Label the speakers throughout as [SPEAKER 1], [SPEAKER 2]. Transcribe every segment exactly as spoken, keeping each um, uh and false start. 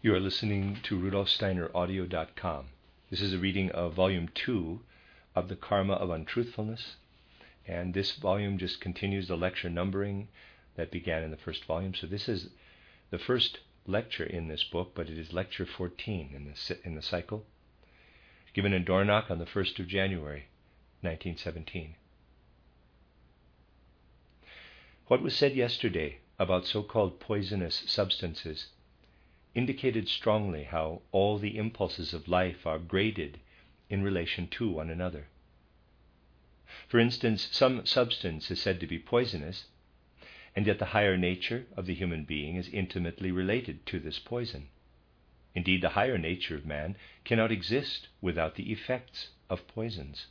[SPEAKER 1] You are listening to Rudolf Steiner Audio dot com. This is a reading of Volume two of The Karma of Untruthfulness, and this volume just continues the lecture numbering that began in the first volume. So this is the first lecture in this book, but it is lecture fourteen in the, in the cycle, given in Dornach on the first of January, nineteen seventeen. What was said yesterday about so-called poisonous substances indicated strongly how all the impulses of life are graded in relation to one another. For instance, some substance is said to be poisonous, and yet the higher nature of the human being is intimately related to this poison. Indeed, the higher nature of man cannot exist without the effects of poisons.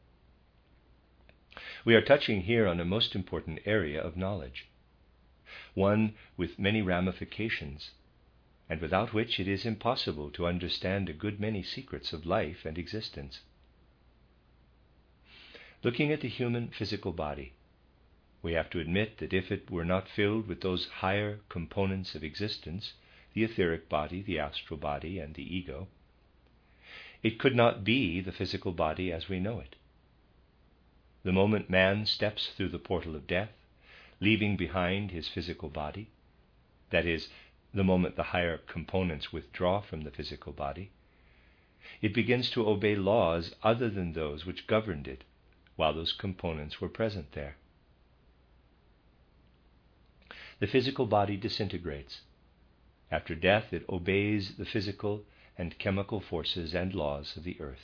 [SPEAKER 1] We are touching here on a most important area of knowledge, one with many ramifications, and without which it is impossible to understand a good many secrets of life and existence. Looking at the human physical body, we have to admit that if it were not filled with those higher components of existence, the etheric body, the astral body, and the ego, it could not be the physical body as we know it. The moment man steps through the portal of death, leaving behind his physical body, that is, the moment the higher components withdraw from the physical body, it begins to obey laws other than those which governed it while those components were present there. The physical body disintegrates. After death, it obeys the physical and chemical forces and laws of the earth.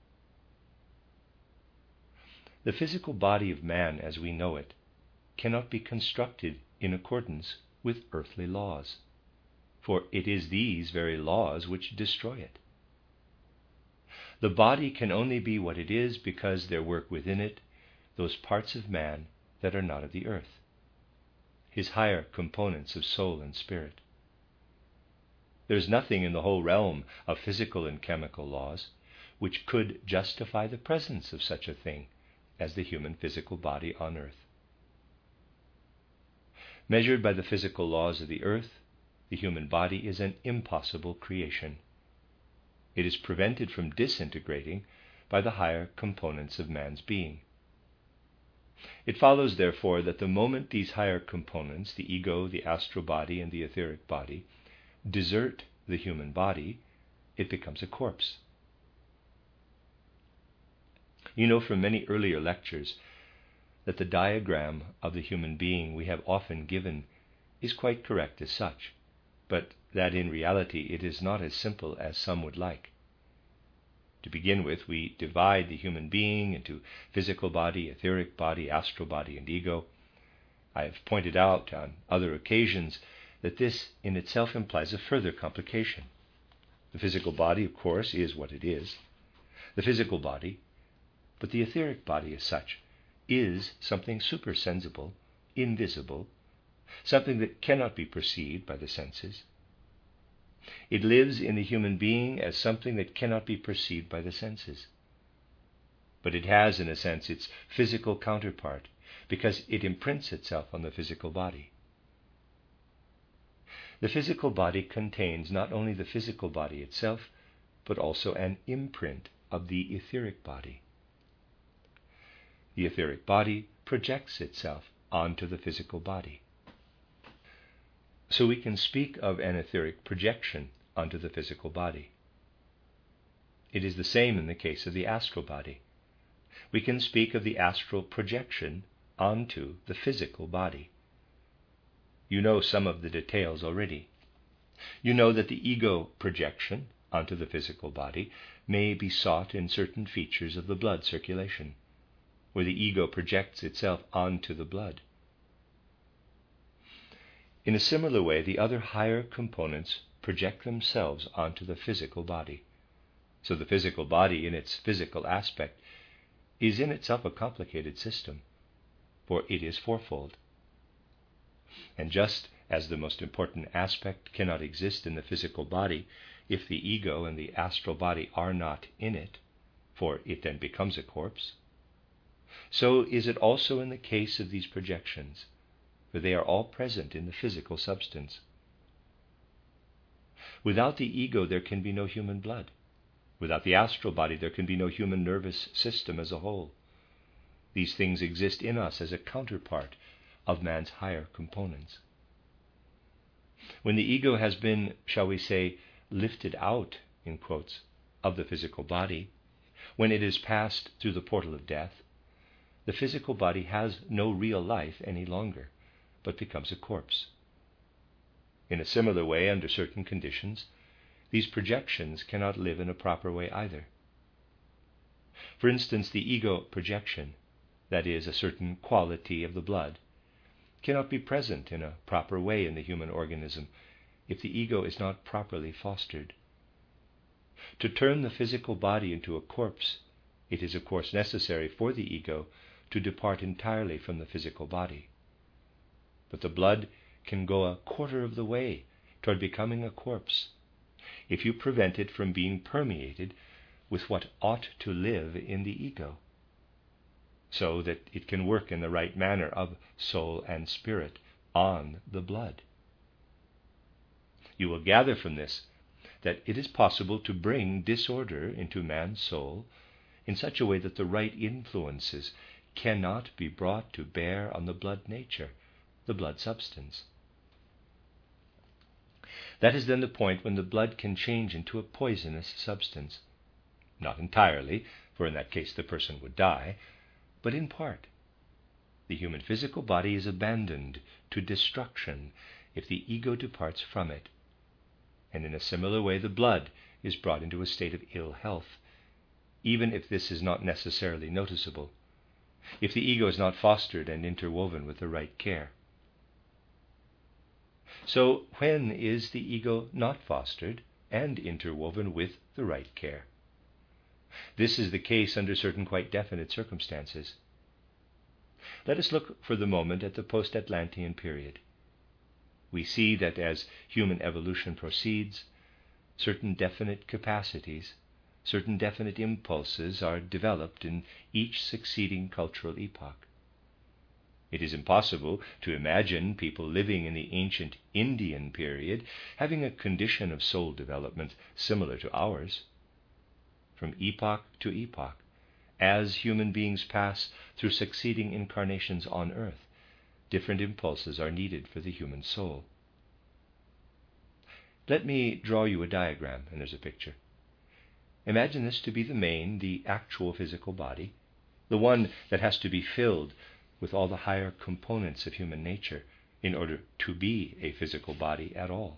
[SPEAKER 1] The physical body of man as we know it cannot be constructed in accordance with earthly laws, for it is these very laws which destroy it. The body can only be what it is because there work within it those parts of man that are not of the earth, his higher components of soul and spirit. There is nothing in the whole realm of physical and chemical laws which could justify the presence of such a thing as the human physical body on earth. Measured by the physical laws of the earth, the human body is an impossible creation. It is prevented from disintegrating by the higher components of man's being. It follows, therefore, that the moment these higher components, the ego, the astral body, and the etheric body, desert the human body, it becomes a corpse. You know from many earlier lectures that the diagram of the human being we have often given is quite correct as such, but that in reality it is not as simple as some would like. To begin with, we divide the human being into physical body, etheric body, astral body, and ego. I have pointed out on other occasions that this in itself implies a further complication. The physical body, of course, is what it is, the physical body, but the etheric body as such is something supersensible, invisible, something that cannot be perceived by the senses. It lives in the human being as something that cannot be perceived by the senses. But it has, in a sense, its physical counterpart, because it imprints itself on the physical body. The physical body contains not only the physical body itself, but also an imprint of the etheric body. The etheric body projects itself onto the physical body. So we can speak of an etheric projection onto the physical body. It is the same in the case of the astral body. We can speak of the astral projection onto the physical body. You know some of the details already. You know that the ego projection onto the physical body may be sought in certain features of the blood circulation, where the ego projects itself onto the blood. In a similar way, the other higher components project themselves onto the physical body. So the physical body, in its physical aspect, is in itself a complicated system, for it is fourfold. And just as the most important aspect cannot exist in the physical body if the ego and the astral body are not in it, for it then becomes a corpse, so is it also in the case of these projections, for they are all present in the physical substance. Without the ego, there can be no human blood. Without the astral body, there can be no human nervous system as a whole. These things exist in us as a counterpart of man's higher components. When the ego has been, shall we say, lifted out, in quotes, of the physical body, when it is passed through the portal of death, the physical body has no real life any longer, but becomes a corpse. In a similar way, under certain conditions, these projections cannot live in a proper way either. For instance, the ego projection, that is, a certain quality of the blood, cannot be present in a proper way in the human organism if the ego is not properly fostered. To turn the physical body into a corpse, it is of course necessary for the ego to depart entirely from the physical body. But the blood can go a quarter of the way toward becoming a corpse if you prevent it from being permeated with what ought to live in the ego, so that it can work in the right manner of soul and spirit on the blood. You will gather from this that it is possible to bring disorder into man's soul in such a way that the right influences cannot be brought to bear on the blood nature, the blood substance. That is then the point when the blood can change into a poisonous substance. Not entirely, for in that case the person would die, but in part. The human physical body is abandoned to destruction if the ego departs from it. And in a similar way the blood is brought into a state of ill health, even if this is not necessarily noticeable, if the ego is not fostered and interwoven with the right care. So when is the ego not fostered and interwoven with the right care? This is the case under certain quite definite circumstances. Let us look for the moment at the post-Atlantean period. We see that as human evolution proceeds, certain definite capacities, certain definite impulses are developed in each succeeding cultural epoch. It is impossible to imagine people living in the ancient Indian period having a condition of soul development similar to ours. From epoch to epoch, as human beings pass through succeeding incarnations on earth, different impulses are needed for the human soul. Let me draw you a diagram, and there's a picture. Imagine this to be the main, the actual physical body, the one that has to be filled with all the higher components of human nature in order to be a physical body at all.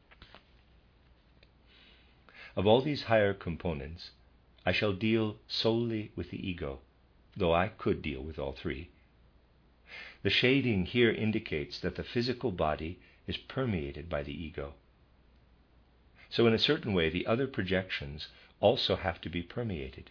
[SPEAKER 1] Of all these higher components, I shall deal solely with the ego, though I could deal with all three. The shading here indicates that the physical body is permeated by the ego. So in a certain way, the other projections also have to be permeated.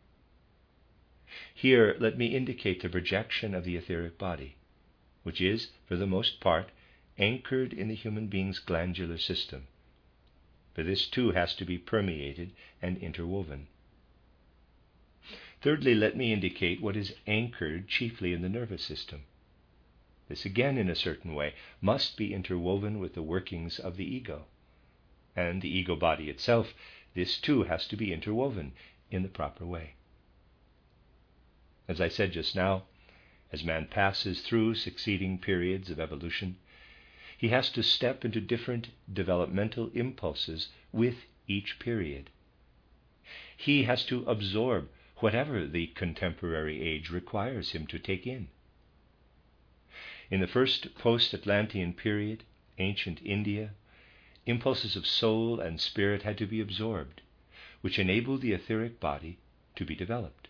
[SPEAKER 1] Here, let me indicate the projection of the etheric body, which is, for the most part, anchored in the human being's glandular system. For this too has to be permeated and interwoven. Thirdly, let me indicate what is anchored chiefly in the nervous system. This again, in a certain way, must be interwoven with the workings of the ego. And the ego body itself, this too has to be interwoven in the proper way. As I said just now, as man passes through succeeding periods of evolution, he has to step into different developmental impulses with each period. He has to absorb whatever the contemporary age requires him to take in. In the first post-Atlantean period, ancient India, impulses of soul and spirit had to be absorbed, which enabled the etheric body to be developed.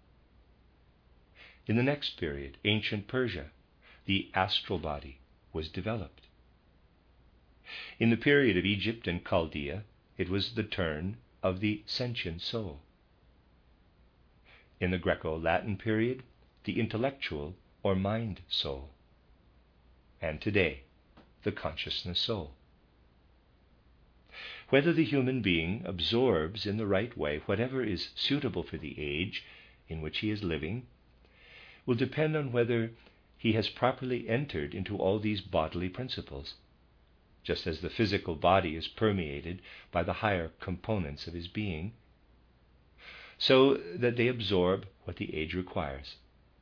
[SPEAKER 1] In the next period, ancient Persia, the astral body was developed. In the period of Egypt and Chaldea, it was the turn of the sentient soul. In the Greco-Latin period, the intellectual or mind soul. And today, the consciousness soul. Whether the human being absorbs in the right way whatever is suitable for the age in which he is living will depend on whether he has properly entered into all these bodily principles. just as the physical body is permeated by the higher components of his being, so that they absorb what the age requires.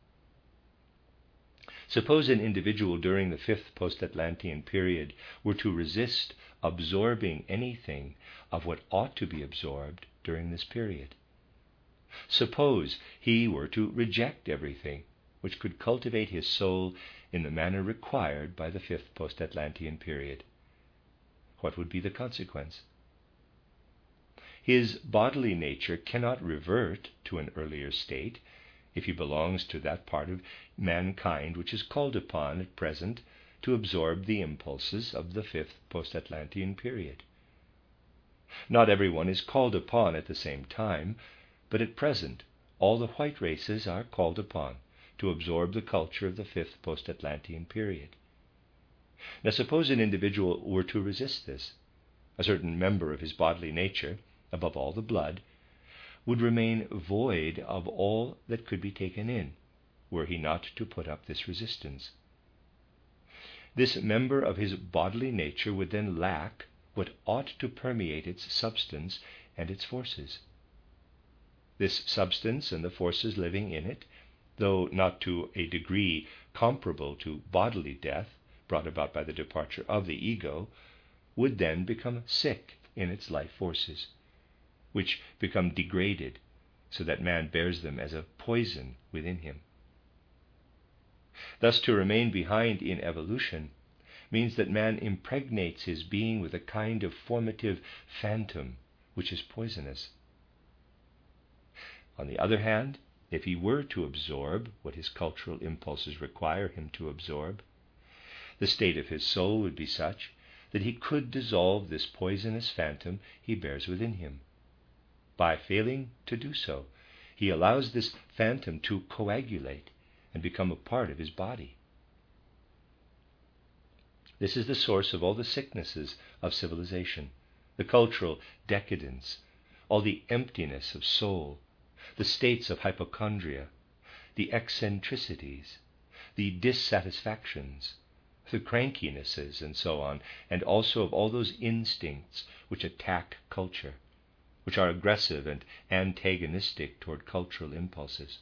[SPEAKER 1] Suppose an individual during the fifth post-Atlantean period were to resist absorbing anything of what ought to be absorbed during this period. Suppose he were to reject everything which could cultivate his soul in the manner required by the fifth post-Atlantean period. What would be the consequence? His bodily nature cannot revert to an earlier state if he belongs to that part of mankind which is called upon at present to absorb the impulses of the fifth post-Atlantean period. Not everyone is called upon at the same time, but at present all the white races are called upon to absorb the culture of the fifth post-Atlantean period. Now suppose an individual were to resist this. A certain member of his bodily nature, above all the blood, would remain void of all that could be taken in, were he not to put up this resistance. This member of his bodily nature would then lack what ought to permeate its substance and its forces. This substance and the forces living in it, though not to a degree comparable to bodily death brought about by the departure of the ego, would then become sick in its life forces, which become degraded so that man bears them as a poison within him. Thus to remain behind in evolution means that man impregnates his being with a kind of formative phantom which is poisonous. On the other hand, if he were to absorb what his cultural impulses require him to absorb, the state of his soul would be such that he could dissolve this poisonous phantom he bears within him. By failing to do so, he allows this phantom to coagulate and become a part of his body. This is the source of all the sicknesses of civilization, the cultural decadence, all the emptiness of soul, the states of hypochondria, the eccentricities, the dissatisfactions, the crankinesses, and so on, and also of all those instincts which attack culture, which are aggressive and antagonistic toward cultural impulses.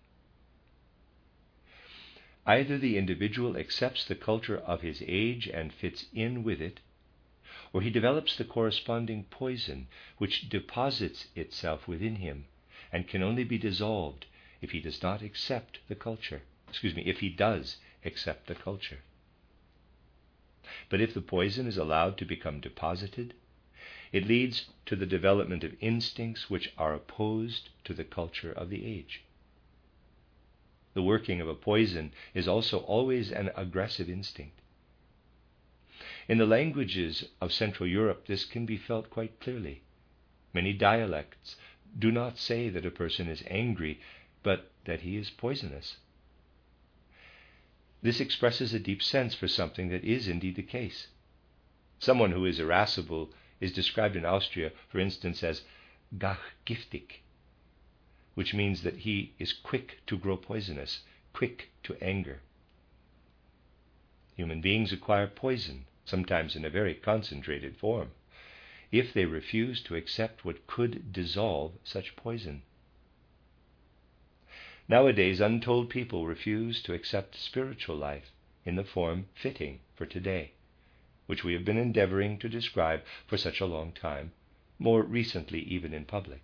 [SPEAKER 1] Either the individual accepts the culture of his age and fits in with it, or he develops the corresponding poison which deposits itself within him and can only be dissolved if he does not accept the culture. Excuse me, if he does accept the culture. But if the poison is allowed to become deposited, it leads to the development of instincts which are opposed to the culture of the age. The working of a poison is also always an aggressive instinct. In the languages of Central Europe, this can be felt quite clearly. Many dialects do not say that a person is angry, but that he is poisonous. This expresses a deep sense for something that is indeed the case. Someone who is irascible is described in Austria, for instance, as gachgiftig, which means that he is quick to grow poisonous, quick to anger. Human beings acquire poison, sometimes in a very concentrated form, if they refuse to accept what could dissolve such poison. Nowadays, untold people refuse to accept spiritual life in the form fitting for today, which we have been endeavoring to describe for such a long time, more recently even in public.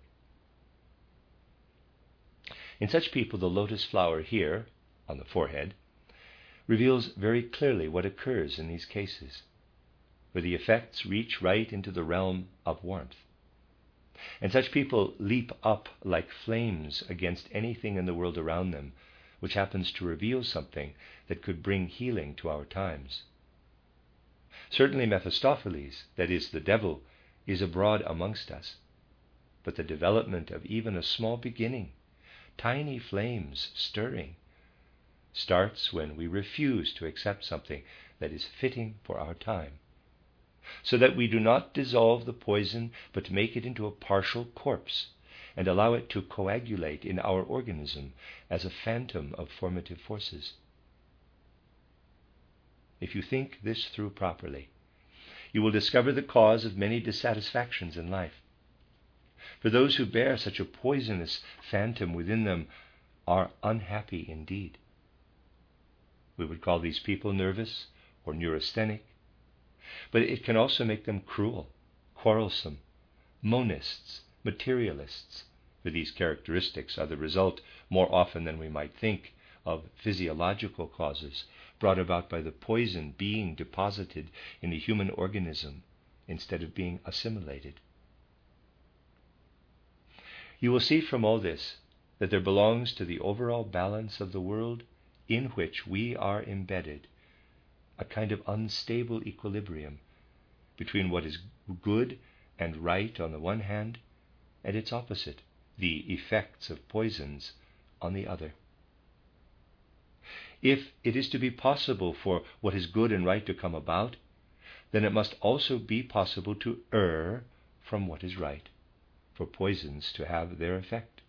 [SPEAKER 1] In such people, the lotus flower here, on the forehead, reveals very clearly what occurs in these cases, where the effects reach right into the realm of warmth. And such people leap up like flames against anything in the world around them which happens to reveal something that could bring healing to our times. Certainly Mephistopheles, that is, the devil, is abroad amongst us, but the development of even a small beginning, tiny flames stirring, starts when we refuse to accept something that is fitting for our time, so that we do not dissolve the poison but make it into a partial corpse and allow it to coagulate in our organism as a phantom of formative forces. If you think this through properly, you will discover the cause of many dissatisfactions in life. For those who bear such a poisonous phantom within them are unhappy indeed. We would call these people nervous or neurasthenic, but it can also make them cruel, quarrelsome, monists, materialists, for these characteristics are the result, more often than we might think, of physiological causes brought about by the poison being deposited in the human organism instead of being assimilated. You will see from all this that there belongs to the overall balance of the world in which we are embedded a kind of unstable equilibrium between what is good and right on the one hand and its opposite, the effects of poisons, on the other. If it is to be possible for what is good and right to come about, then it must also be possible to err from what is right, for poisons to have their effect.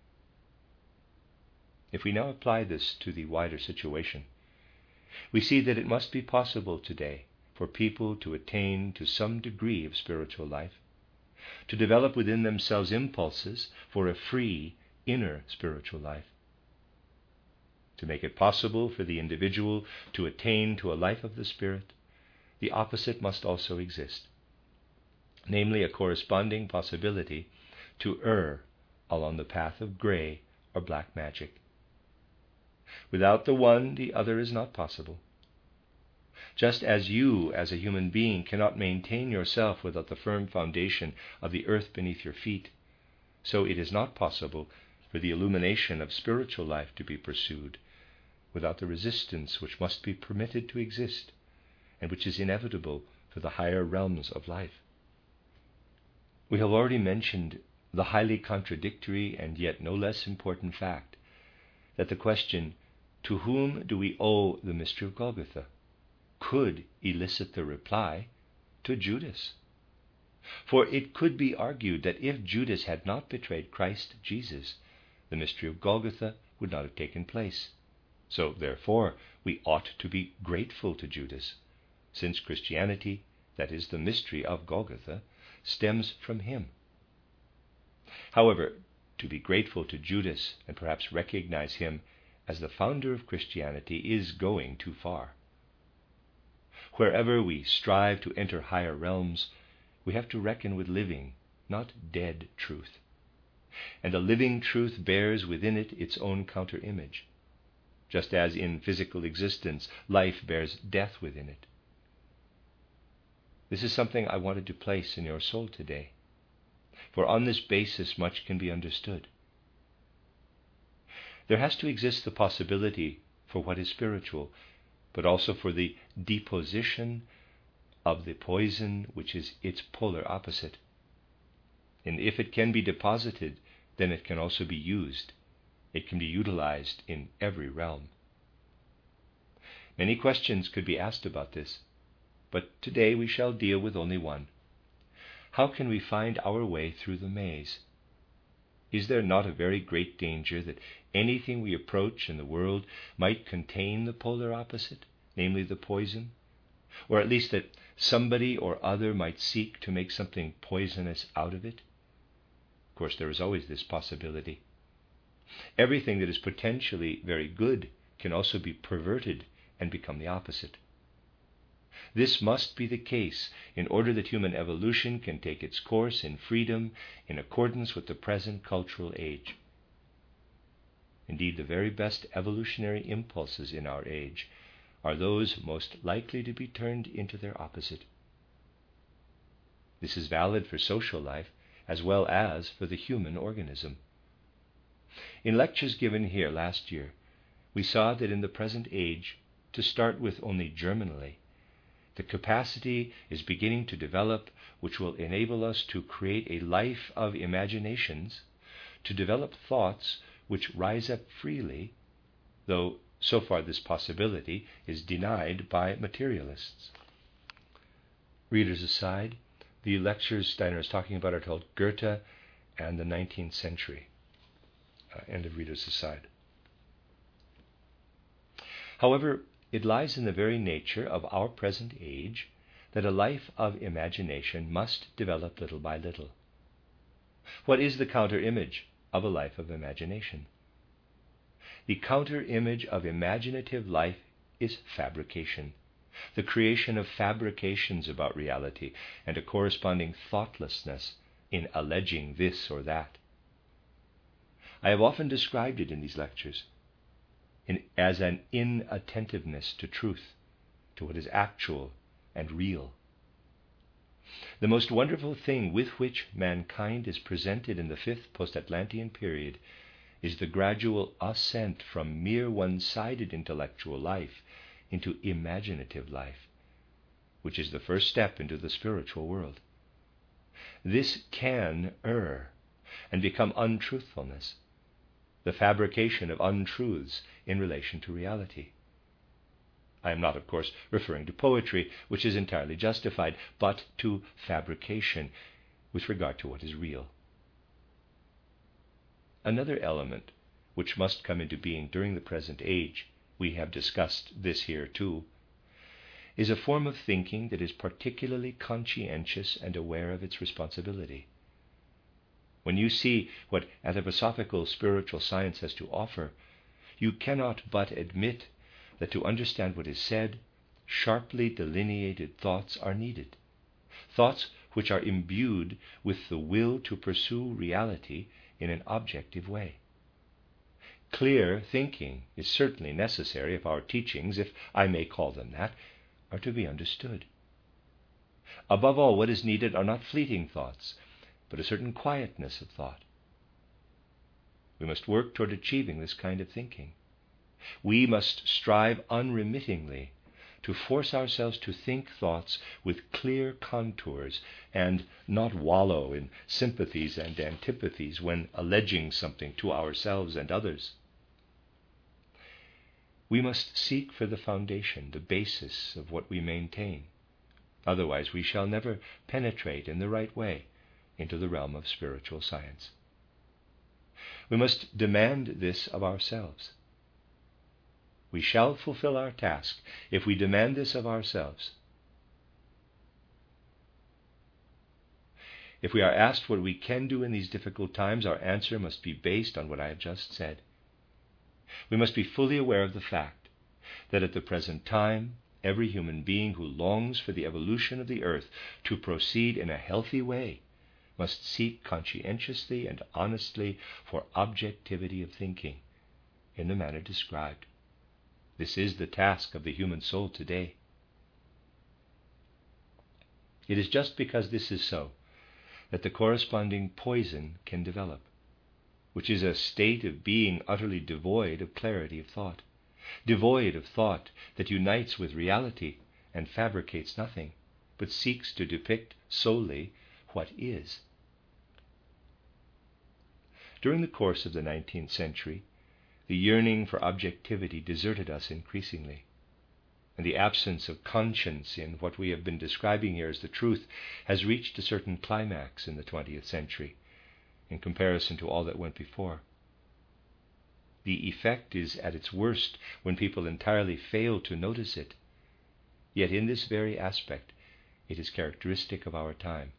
[SPEAKER 1] If we now apply this to the wider situation, we see that it must be possible today for people to attain to some degree of spiritual life, to develop within themselves impulses for a free inner spiritual life. To make it possible for the individual to attain to a life of the Spirit, the opposite must also exist, namely a corresponding possibility to err along the path of grey or black magic. Without the one, the other is not possible. Just as you, as a human being, cannot maintain yourself without the firm foundation of the earth beneath your feet, so it is not possible for the illumination of spiritual life to be pursued without the resistance which must be permitted to exist and which is inevitable for the higher realms of life. We have already mentioned the highly contradictory and yet no less important fact that the question, to whom do we owe the mystery of Golgotha, could elicit the reply, to Judas. For it could be argued that if Judas had not betrayed Christ Jesus, the mystery of Golgotha would not have taken place. So, therefore, we ought to be grateful to Judas, since Christianity, that is the mystery of Golgotha, stems from him. However, to be grateful to Judas and perhaps recognize him as the founder of Christianity is going too far. Wherever we strive to enter higher realms, we have to reckon with living, not dead truth. And a living truth bears within it its own counter-image, just as in physical existence life bears death within it. This is something I wanted to place in your soul today, for on this basis much can be understood. There has to exist the possibility for what is spiritual, but also for the deposition of the poison which is its polar opposite. And if it can be deposited, then it can also be used. It can be utilized in every realm. Many questions could be asked about this, but today we shall deal with only one. How can we find our way through the maze? Is there not a very great danger that anything we approach in the world might contain the polar opposite, namely the poison? Or at least that somebody or other might seek to make something poisonous out of it? Of course, there is always this possibility. Everything that is potentially very good can also be perverted and become the opposite. This must be the case in order that human evolution can take its course in freedom in accordance with the present cultural age. Indeed, the very best evolutionary impulses in our age are those most likely to be turned into their opposite. This is valid for social life as well as for the human organism. In lectures given here last year, we saw that in the present age, to start with only germinally, the capacity is beginning to develop which will enable us to create a life of imaginations, to develop thoughts which rise up freely, though so far this possibility is denied by materialists. Readers aside, the lectures Steiner is talking about are called Goethe and the nineteenth century. Uh, end of readers aside. However, it lies in the very nature of our present age that a life of imagination must develop little by little. What is the counter-image of a life of imagination? The counter-image of imaginative life is fabrication, the creation of fabrications about reality and a corresponding thoughtlessness in alleging this or that. I have often described it in these lectures in, as an inattentiveness to truth, to what is actual and real. The most wonderful thing with which mankind is presented in the fifth post-Atlantean period is the gradual ascent from mere one-sided intellectual life into imaginative life, which is the first step into the spiritual world. This can err and become untruthfulness, the fabrication of untruths in relation to reality. I am not, of course, referring to poetry, which is entirely justified, but to fabrication with regard to what is real. Another element which must come into being during the present age, we have discussed this here too, is a form of thinking that is particularly conscientious and aware of its responsibility. When you see what anthroposophical spiritual science has to offer, you cannot but admit that to understand what is said, sharply delineated thoughts are needed, thoughts which are imbued with the will to pursue reality in an objective way. Clear thinking is certainly necessary if our teachings, if I may call them that, are to be understood. Above all, what is needed are not fleeting thoughts, but a certain quietness of thought. We must work toward achieving this kind of thinking. We must strive unremittingly to force ourselves to think thoughts with clear contours and not wallow in sympathies and antipathies when alleging something to ourselves and others. We must seek for the foundation, the basis of what we maintain. Otherwise, we shall never penetrate in the right way into the realm of spiritual science. We must demand this of ourselves. We shall fulfill our task if we demand this of ourselves. If we are asked what we can do in these difficult times, our answer must be based on what I have just said. We must be fully aware of the fact that at the present time, every human being who longs for the evolution of the earth to proceed in a healthy way must seek conscientiously and honestly for objectivity of thinking in the manner described. This is the task of the human soul today. It is just because this is so that the corresponding poison can develop, which is a state of being utterly devoid of clarity of thought, devoid of thought that unites with reality and fabricates nothing, but seeks to depict solely what is. During the course of the nineteenth century, the yearning for objectivity deserted us increasingly, and the absence of conscience in what we have been describing here as the truth has reached a certain climax in the twentieth century in comparison to all that went before. The effect is at its worst when people entirely fail to notice it, yet in this very aspect it is characteristic of our time.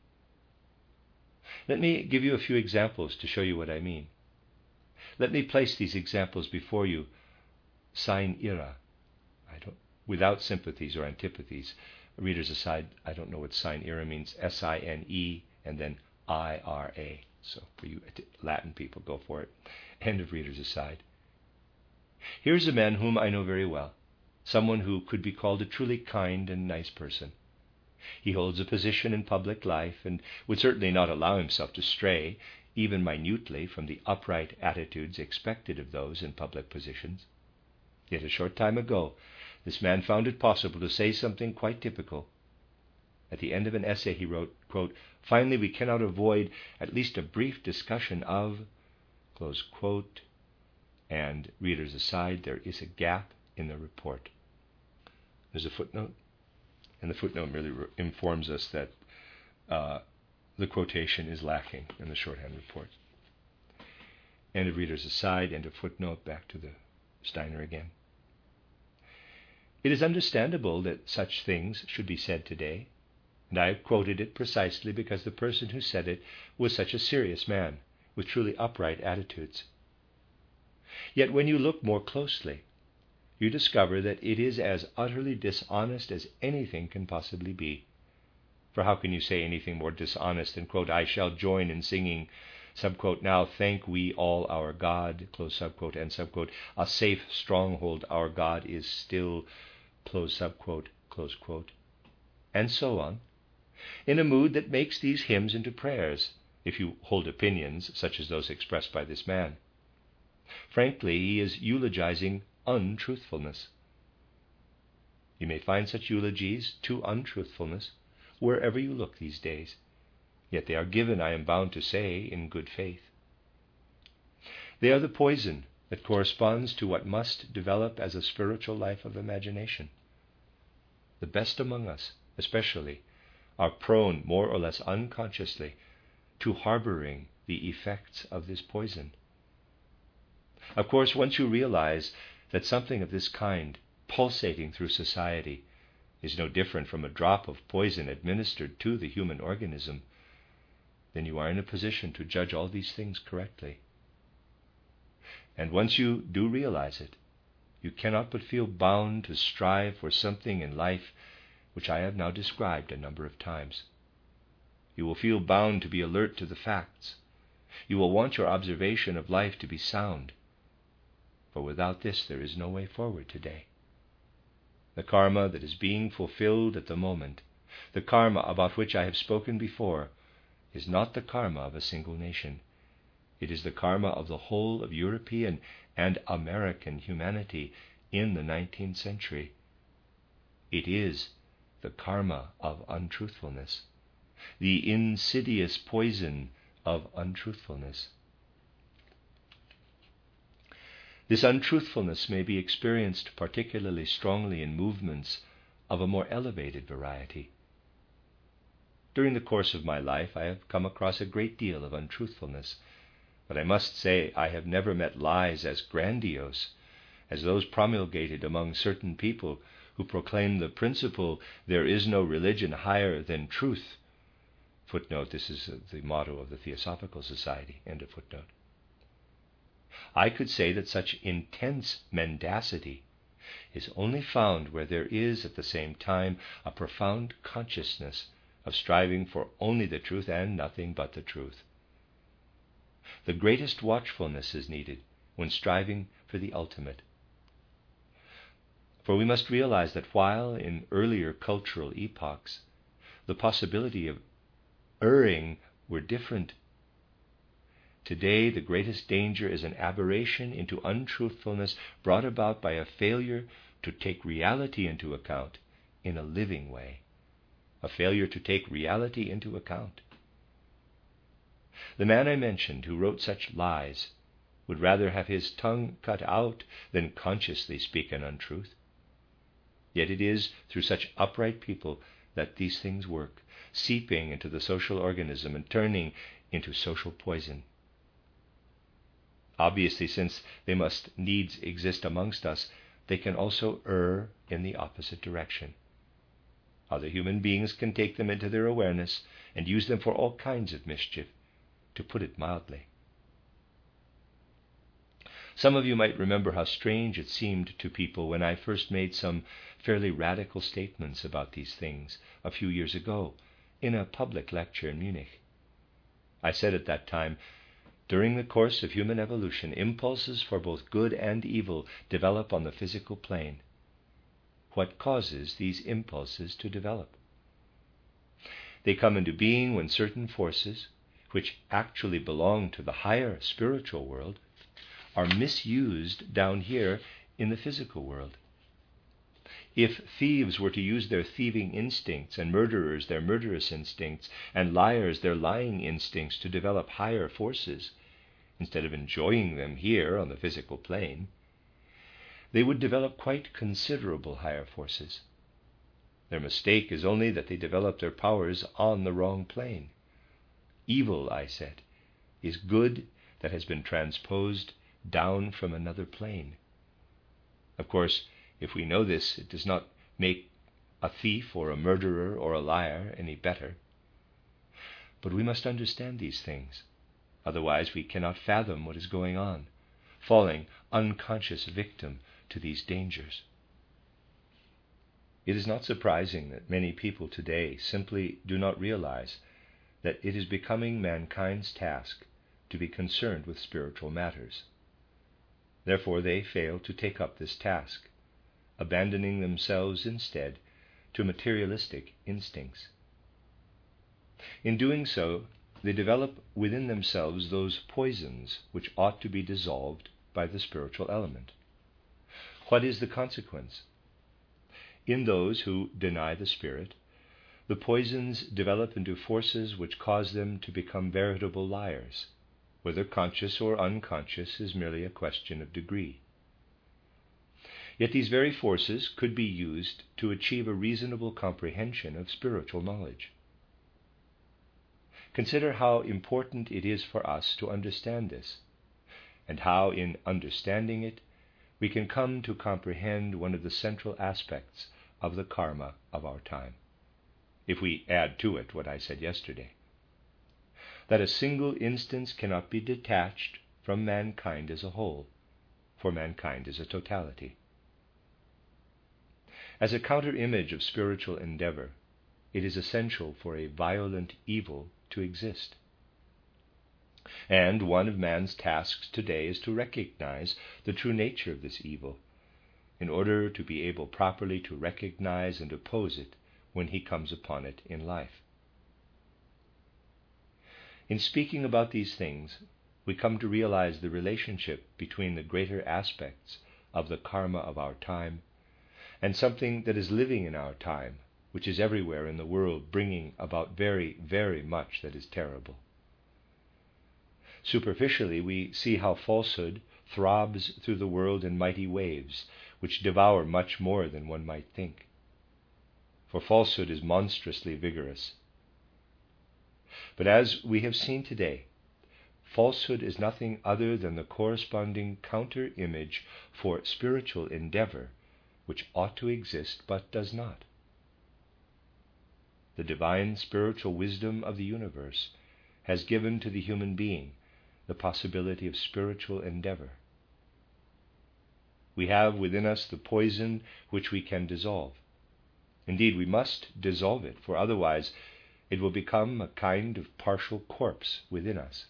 [SPEAKER 1] Let me give you a few examples to show you what I mean. Let me place these examples before you sine ira. I don't, without sympathies or antipathies. Readers aside, I don't know what sine ira means. S I N E and then I R A. So for you Latin people, go for it. End of readers aside. Here's a man whom I know very well, someone who could be called a truly kind and nice person. He holds a position in public life and would certainly not allow himself to stray, even minutely, from the upright attitudes expected of those in public positions. Yet a short time ago, this man found it possible to say something quite typical. At the end of an essay he wrote, quote, "Finally, we cannot avoid at least a brief discussion of," close quote, and readers aside, there is a gap in the report. There's a footnote, and the footnote merely re- informs us that uh, the quotation is lacking in the shorthand report. End of readers aside, end of footnote, back to the Steiner again. It is understandable that such things should be said today, and I have quoted it precisely because the person who said it was such a serious man, with truly upright attitudes. Yet when you look more closely, you discover that it is as utterly dishonest as anything can possibly be. For how can you say anything more dishonest than, quote, I shall join in singing, subquote, now thank we all our God, close subquote, and subquote, a safe stronghold our God is still, close subquote, close quote, and so on, in a mood that makes these hymns into prayers, if you hold opinions such as those expressed by this man. Frankly, he is eulogizing untruthfulness. You may find such eulogies to untruthfulness wherever you look these days, yet they are given, I am bound to say, in good faith. They are the poison that corresponds to what must develop as a spiritual life of imagination. The best among us, especially, are prone, more or less unconsciously, to harboring the effects of this poison. Of course, once you realize that something of this kind, pulsating through society, is no different from a drop of poison administered to the human organism, then you are in a position to judge all these things correctly. And once you do realize it, you cannot but feel bound to strive for something in life which I have now described a number of times. You will feel bound to be alert to the facts. You will want your observation of life to be sound. For without this, there is no way forward today. The karma that is being fulfilled at the moment, the karma about which I have spoken before, is not the karma of a single nation. It is the karma of the whole of European and American humanity in the nineteenth century. It is the karma of untruthfulness, the insidious poison of untruthfulness. This untruthfulness may be experienced particularly strongly in movements of a more elevated variety. During the course of my life, I have come across a great deal of untruthfulness, but I must say I have never met lies as grandiose as those promulgated among certain people who proclaim the principle, there is no religion higher than truth. Footnote, this is the motto of the Theosophical Society, end of footnote. I could say that such intense mendacity is only found where there is at the same time a profound consciousness of striving for only the truth and nothing but the truth. The greatest watchfulness is needed when striving for the ultimate. For we must realize that while in earlier cultural epochs the possibility of erring were different, today the greatest danger is an aberration into untruthfulness brought about by a failure to take reality into account in a living way, a failure to take reality into account. The man I mentioned who wrote such lies would rather have his tongue cut out than consciously speak an untruth. Yet it is through such upright people that these things work, seeping into the social organism and turning into social poison. Obviously, since they must needs exist amongst us, they can also err in the opposite direction. Other human beings can take them into their awareness and use them for all kinds of mischief, to put it mildly. Some of you might remember how strange it seemed to people when I first made some fairly radical statements about these things a few years ago in a public lecture in Munich. I said at that time, during the course of human evolution, impulses for both good and evil develop on the physical plane. What causes these impulses to develop? They come into being when certain forces, which actually belong to the higher spiritual world, are misused down here in the physical world. If thieves were to use their thieving instincts, and murderers their murderous instincts, and liars their lying instincts to develop higher forces, instead of enjoying them here on the physical plane, they would develop quite considerable higher forces. Their mistake is only that they develop their powers on the wrong plane. Evil, I said, is good that has been transposed down from another plane. Of course, If we know this, it does not make a thief or a murderer or a liar any better. But we must understand these things. Otherwise we cannot fathom what is going on, falling unconscious victim to these dangers. It is not surprising that many people today simply do not realize that it is becoming mankind's task to be concerned with spiritual matters. Therefore they fail to take up this task, abandoning themselves instead to materialistic instincts. In doing so, they develop within themselves those poisons which ought to be dissolved by the spiritual element. What is the consequence? In those who deny the Spirit, the poisons develop into forces which cause them to become veritable liars. Whether conscious or unconscious is merely a question of degree. Yet these very forces could be used to achieve a reasonable comprehension of spiritual knowledge. Consider how important it is for us to understand this, and how in understanding it we can come to comprehend one of the central aspects of the karma of our time, if we add to it what I said yesterday, that a single instance cannot be detached from mankind as a whole, for mankind is a totality. As a counter-image of spiritual endeavor, it is essential for a violent evil to exist. And one of man's tasks today is to recognize the true nature of this evil, in order to be able properly to recognize and oppose it when he comes upon it in life. In speaking about these things, we come to realize the relationship between the greater aspects of the karma of our time and something that is living in our time, which is everywhere in the world, bringing about very, very much that is terrible. Superficially, we see how falsehood throbs through the world in mighty waves, which devour much more than one might think. For falsehood is monstrously vigorous. But as we have seen today, falsehood is nothing other than the corresponding counter-image for spiritual endeavor, which ought to exist but does not. The divine spiritual wisdom of the universe has given to the human being the possibility of spiritual endeavor. We have within us the poison which we can dissolve. Indeed, we must dissolve it, for otherwise it will become a kind of partial corpse within us.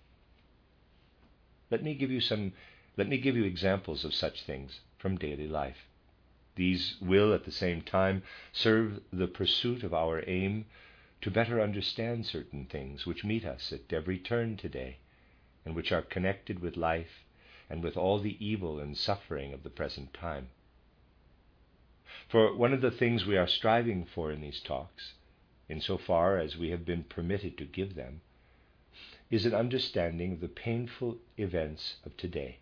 [SPEAKER 1] Let me give you some, let me give you examples of such things from daily life. These will at the same time serve the pursuit of our aim to better understand certain things which meet us at every turn today, and which are connected with life and with all the evil and suffering of the present time. For one of the things we are striving for in these talks, insofar as we have been permitted to give them, is an understanding of the painful events of today.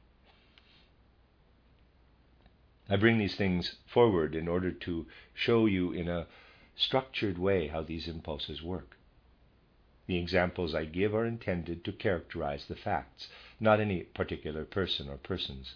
[SPEAKER 1] I bring these things forward in order to show you in a structured way how these impulses work. The examples I give are intended to characterize the facts, not any particular person or persons.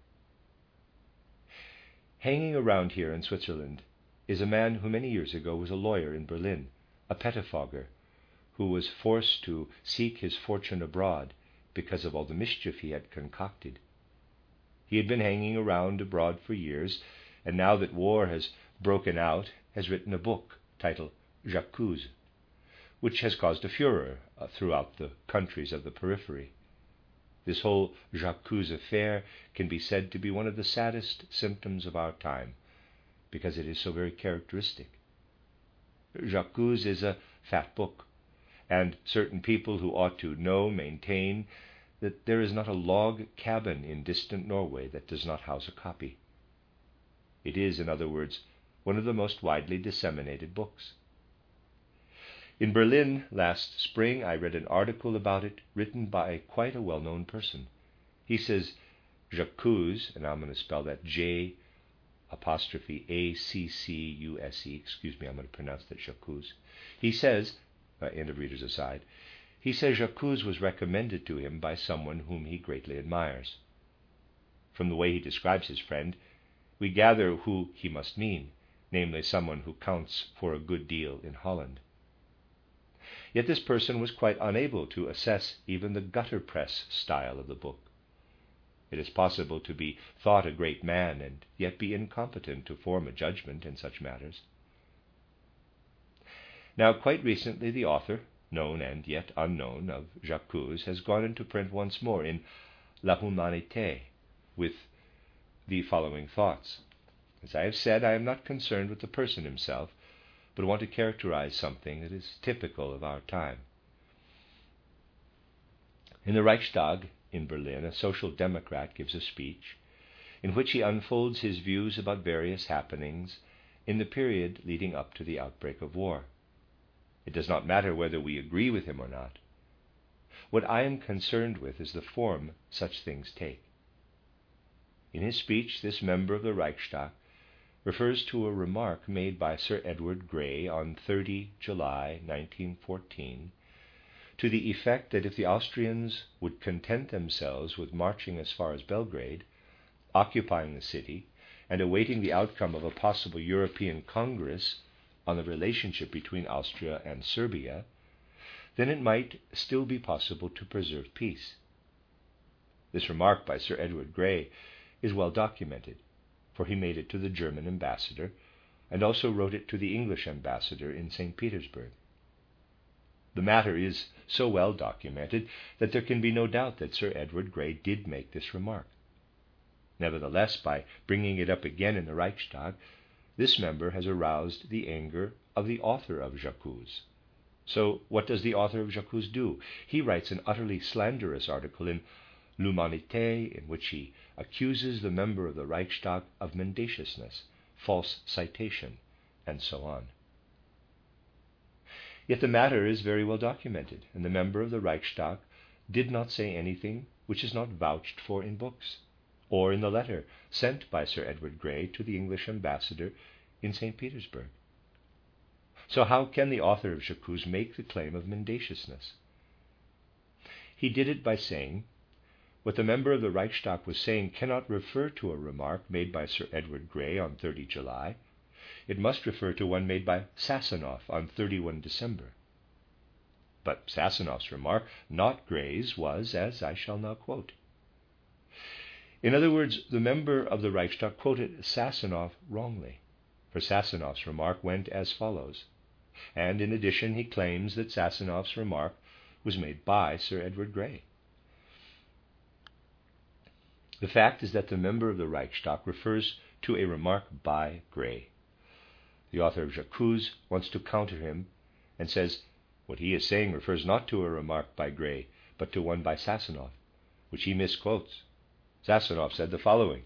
[SPEAKER 1] Hanging around here in Switzerland is a man who many years ago was a lawyer in Berlin, a pettifogger, who was forced to seek his fortune abroad because of all the mischief he had concocted. He had been hanging around abroad for years, and now that war has broken out, has written a book titled J'accuse, which has caused a furor uh, throughout the countries of the periphery. This whole J'accuse affair can be said to be one of the saddest symptoms of our time, because it is so very characteristic. J'accuse is a fat book, and certain people who ought to know maintain that there is not a log cabin in distant Norway that does not house a copy. It is, in other words, one of the most widely disseminated books. In Berlin last spring I read an article about it written by quite a well-known person. He says, J'accuse, and I'm going to spell that J apostrophe A C C U S E, excuse me, I'm going to pronounce that J'accuse. He says, uh, end of reader's aside, he says J'accuse was recommended to him by someone whom he greatly admires. From the way he describes his friend, we gather who he must mean, namely someone who counts for a good deal in Holland. Yet this person was quite unable to assess even the gutter press style of the book. It is possible to be thought a great man and yet be incompetent to form a judgment in such matters. Now, quite recently, the author, known and yet unknown, of J'accuse has gone into print once more in La Humanité with the following thoughts. As I have said, I am not concerned with the person himself, but want to characterize something that is typical of our time. In the Reichstag in Berlin, a social democrat gives a speech in which he unfolds his views about various happenings in the period leading up to the outbreak of war. It does not matter whether we agree with him or not. What I am concerned with is the form such things take. In his speech, this member of the Reichstag refers to a remark made by Sir Edward Grey on the thirtieth of July nineteen fourteen to the effect that if the Austrians would content themselves with marching as far as Belgrade, occupying the city, and awaiting the outcome of a possible European Congress on the relationship between Austria and Serbia, then it might still be possible to preserve peace. This remark by Sir Edward Grey is well documented, for he made it to the German ambassador and also wrote it to the English ambassador in Saint Petersburg. The matter is so well documented that there can be no doubt that Sir Edward Grey did make this remark. Nevertheless, by bringing it up again in the Reichstag, this member has aroused the anger of the author of J'accuse. So what does the author of J'accuse do? He writes an utterly slanderous article in L'Humanité in which he accuses the member of the Reichstag of mendaciousness, false citation, and so on. Yet the matter is very well documented, and the member of the Reichstag did not say anything which is not vouched for in books, or in the letter sent by Sir Edward Grey to the English ambassador in Saint Petersburg. So how can the author of J'accuse make the claim of mendaciousness? He did it by saying, what the member of the Reichstag was saying cannot refer to a remark made by Sir Edward Grey on the thirtieth of July. It must refer to one made by Sassanov on the thirty-first of December. But Sassanov's remark, not Grey's, was, as I shall now quote. In other words, the member of the Reichstag quoted Sassanov wrongly, for Sassanov's remark went as follows, and in addition he claims that Sassanov's remark was made by Sir Edward Grey. The fact is that the member of the Reichstag refers to a remark by Grey. The author of J'accuse wants to counter him and says what he is saying refers not to a remark by Grey, but to one by Sassanov, which he misquotes. Sassanov said the following.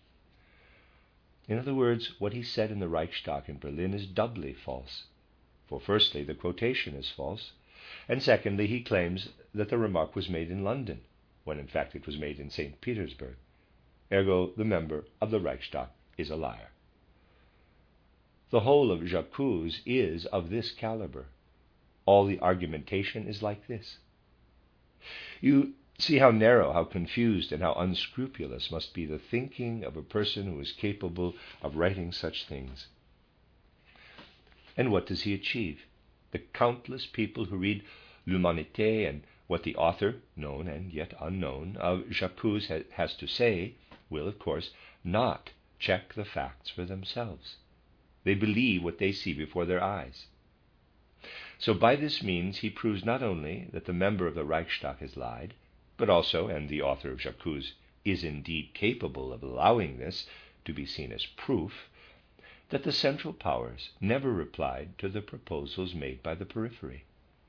[SPEAKER 1] In other words, what he said in the Reichstag in Berlin is doubly false. For firstly, the quotation is false, and secondly, he claims that the remark was made in London, when in fact it was made in Saint Petersburg. Ergo, the member of the Reichstag is a liar. The whole of J'accuse is of this caliber. All the argumentation is like this. You see how narrow, how confused, and how unscrupulous must be the thinking of a person who is capable of writing such things. And what does he achieve? The countless people who read L'Humanité and what the author, known and yet unknown, of J'accuse ha- has to say, will, of course, not check the facts for themselves. They believe what they see before their eyes. So by this means he proves not only that the member of the Reichstag has lied, but also, and the author of J'accuse is indeed capable of allowing this to be seen as proof, that the Central Powers never replied to the proposals made by the periphery.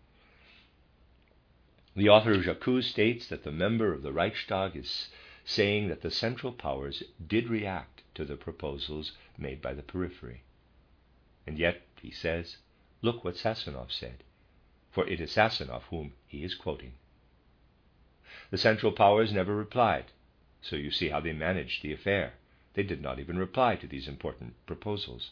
[SPEAKER 1] The author of J'accuse states that the member of the Reichstag is saying that the Central Powers did react to the proposals made by the periphery. And yet, he says, look what Sassanov said, for it is Sassanov whom he is quoting. The Central Powers never replied, so you see how they managed the affair. They did not even reply to these important proposals.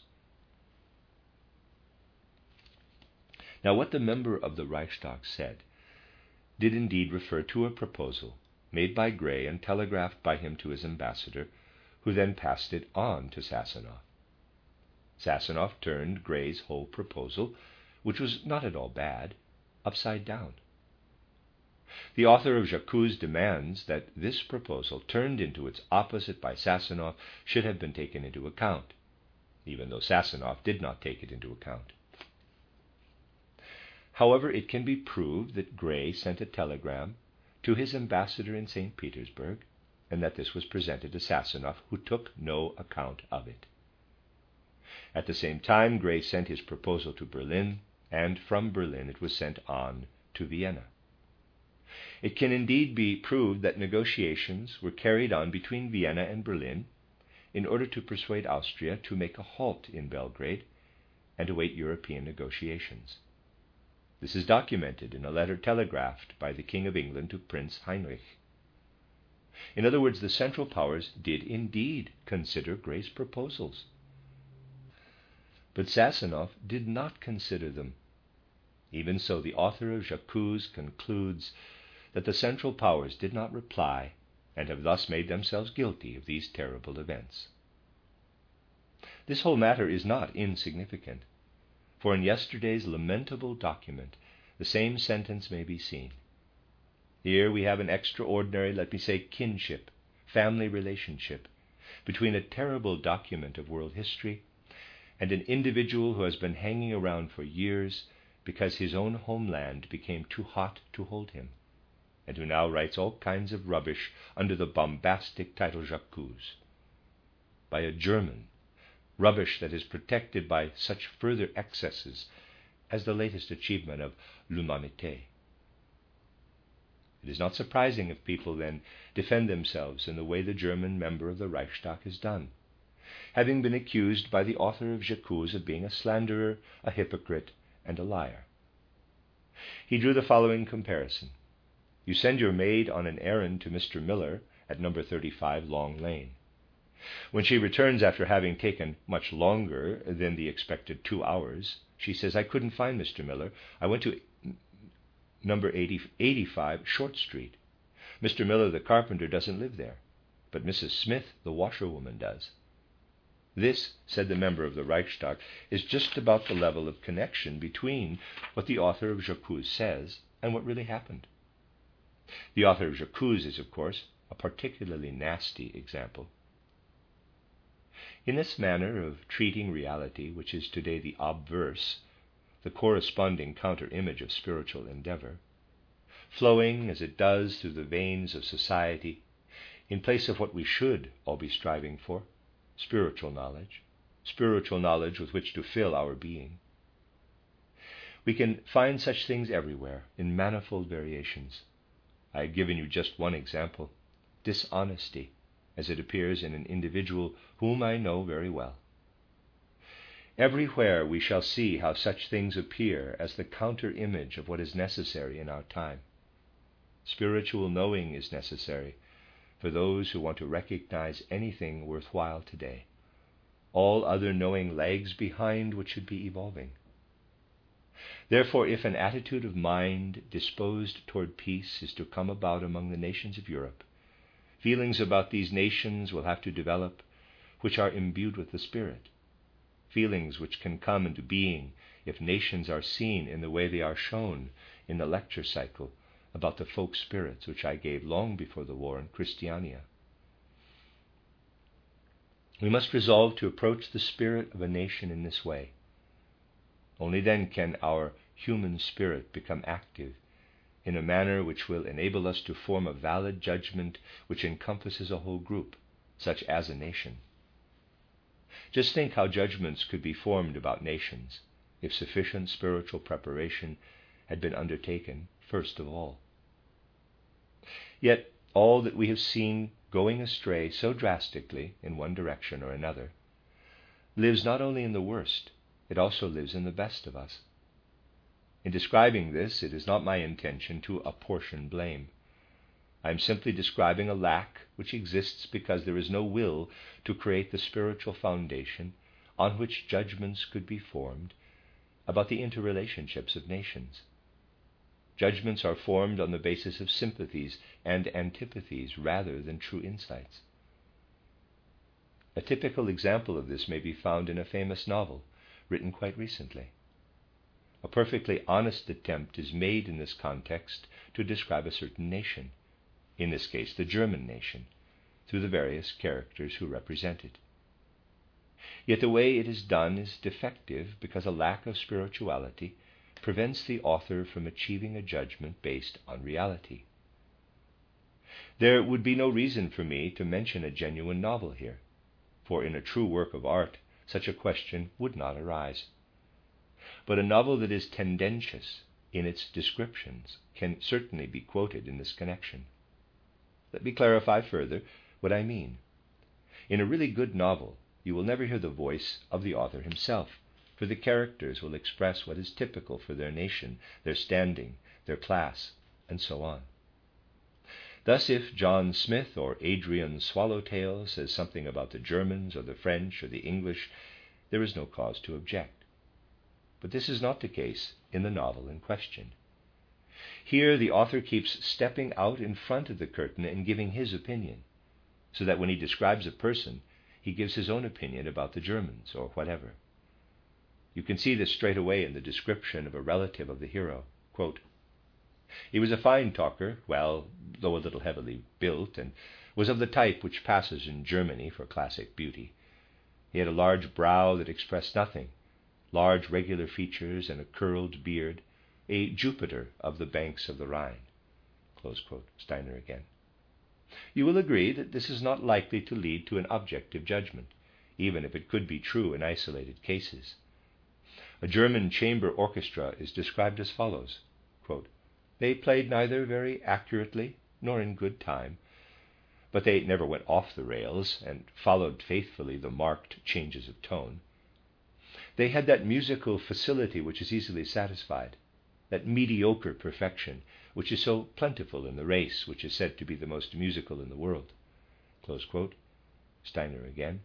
[SPEAKER 1] Now, what the member of the Reichstag said did indeed refer to a proposal made by Grey and telegraphed by him to his ambassador, who then passed it on to Sassanov. Sassanov turned Gray's whole proposal, which was not at all bad, upside down. The author of J'accuse demands that this proposal, turned into its opposite by Sassanov, should have been taken into account, even though Sassanov did not take it into account. However, it can be proved that Gray sent a telegram to his ambassador in Saint Petersburg, and that this was presented to Sassanov, who took no account of it. At the same time, Gray sent his proposal to Berlin, and from Berlin it was sent on to Vienna. It can indeed be proved that negotiations were carried on between Vienna and Berlin in order to persuade Austria to make a halt in Belgrade and await European negotiations. This is documented in a letter telegraphed by the King of England to Prince Heinrich. In other words, the Central Powers did indeed consider Gray's proposals. But Sassanov did not consider them. Even so, the author of J'accuse concludes that the Central Powers did not reply and have thus made themselves guilty of these terrible events. This whole matter is not insignificant, for in yesterday's lamentable document the same sentence may be seen. Here we have an extraordinary, let me say, kinship, family relationship, between a terrible document of world history and an individual who has been hanging around for years because his own homeland became too hot to hold him, and who now writes all kinds of rubbish under the bombastic title J'accuse. By a German, rubbish that is protected by such further excesses as the latest achievement of l'humanité. It is not surprising if people then defend themselves in the way the German member of the Reichstag has done, having been accused by the author of J'accuse of being a slanderer, a hypocrite, and a liar. He drew the following comparison. You send your maid on an errand to Mister Miller at number thirty-five Long Lane. When she returns after having taken much longer than the expected two hours, she says, I couldn't find Mister Miller. I went to number eighty, eighty-five Short Street. Mister Miller the carpenter doesn't live there, but Missus Smith the washerwoman does. This, said the member of the Reichstag, is just about the level of connection between what the author of J'accuse says and what really happened. The author of J'accuse is, of course, a particularly nasty example. In this manner of treating reality, which is today the obverse, the corresponding counter-image of spiritual endeavor, flowing as it does through the veins of society, in place of what we should all be striving for, spiritual knowledge, spiritual knowledge with which to fill our being. We can find such things everywhere in manifold variations. I have given you just one example, dishonesty, as it appears in an individual whom I know very well. Everywhere we shall see how such things appear as the counter-image of what is necessary in our time. Spiritual knowing is necessary for those who want to recognize anything worthwhile today. All other knowing lags behind what should be evolving. Therefore, if an attitude of mind disposed toward peace is to come about among the nations of Europe, feelings about these nations will have to develop which are imbued with the Spirit. Feelings which can come into being if nations are seen in the way they are shown in the lecture cycle about the folk spirits which I gave long before the war in Christiania. We must resolve to approach the spirit of a nation in this way. Only then can our human spirit become active in a manner which will enable us to form a valid judgment which encompasses a whole group, such as a nation. Just think how judgments could be formed about nations if sufficient spiritual preparation had been undertaken first of all. Yet all that we have seen going astray so drastically in one direction or another lives not only in the worst, it also lives in the best of us. In describing this, it is not my intention to apportion blame. I am simply describing a lack which exists because there is no will to create the spiritual foundation on which judgments could be formed about the interrelationships of nations. Judgments are formed on the basis of sympathies and antipathies rather than true insights. A typical example of this may be found in a famous novel written quite recently. A perfectly honest attempt is made in this context to describe a certain nation, in this case the German nation, through the various characters who represent it. Yet the way it is done is defective because a lack of spirituality prevents the author from achieving a judgment based on reality. There would be no reason for me to mention a genuine novel here, for in a true work of art such a question would not arise. But a novel that is tendentious in its descriptions can certainly be quoted in this connection. Let me clarify further what I mean. In a really good novel, you will never hear the voice of the author himself, for the characters will express what is typical for their nation, their standing, their class, and so on. Thus, if John Smith or Adrian Swallowtail says something about the Germans or the French or the English, there is no cause to object. But this is not the case in the novel in question. Here the author keeps stepping out in front of the curtain and giving his opinion, so that when he describes a person, he gives his own opinion about the Germans or whatever. You can see this straight away in the description of a relative of the hero. Quote, "He was a fine talker, well, though a little heavily built, and was of the type which passes in Germany for classic beauty. He had a large brow that expressed nothing, large regular features and a curled beard, a Jupiter of the banks of the Rhine." Close quote. Steiner again. You will agree that this is not likely to lead to an objective judgment, even if it could be true in isolated cases. A German chamber orchestra is described as follows. Quote, "They played neither very accurately nor in good time, but they never went off the rails and followed faithfully the marked changes of tone. They had that musical facility which is easily satisfied, that mediocre perfection which is so plentiful in the race which is said to be the most musical in the world." Close quote. Steiner again.